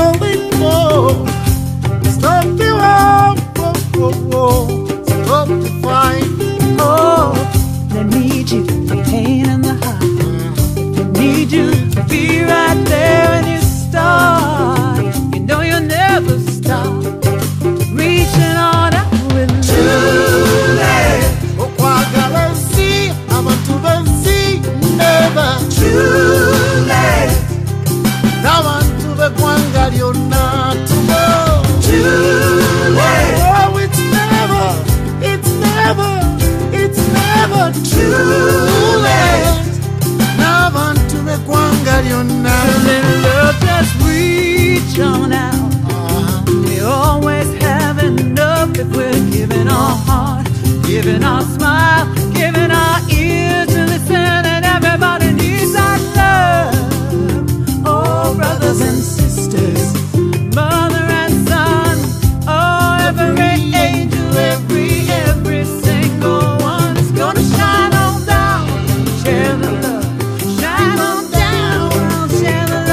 going for. Stop the war, stop the fight. Oh, they need you, the pain and the heart. They need you to be right there when you start. You know you'll never stop reaching on out with Too late. Oh, kwagala see, I'm to the sea, never. Too late. Now I'm to the kwanga, you're not to know. Too late. Oh, it's never too late. Now I'm to the kwanga, you're not to know. love, just reach on out. We always have enough if we're giving our heart, giving our smile, giving our ears to listen, and everybody needs our love. Oh, brothers and sisters, mother and son, oh, every angel, every single one is gonna shine on down, share the love, shine on down, share the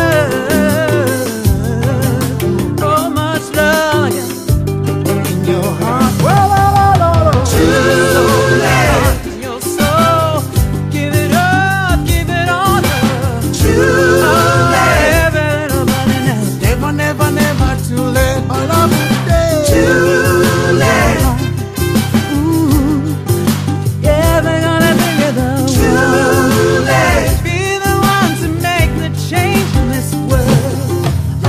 love. Oh, much love in your heart. Too late. In your soul, give it up, give it all up. Too late. Everybody knows. Never too late. All of the day. Too late. Ooh, yeah, we're gonna figure the Too late. be the ones to make the change in this world.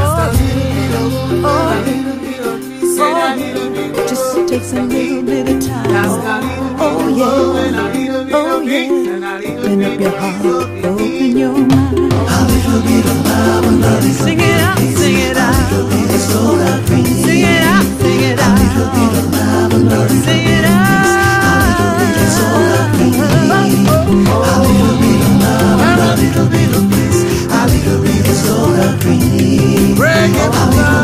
Just takes a little bit of time. Oh yeah, oh yeah. Open up your heart, open your mind. A little bit of love, a little Sing it out, sing it out. bit of soda cream. Sing it out, sing it A little bit of out. love, a little Sing bit it of out. peace. A little bit of soda cream. A little bit of love, a little bit of peace. A little bit of soda cream. Break it down.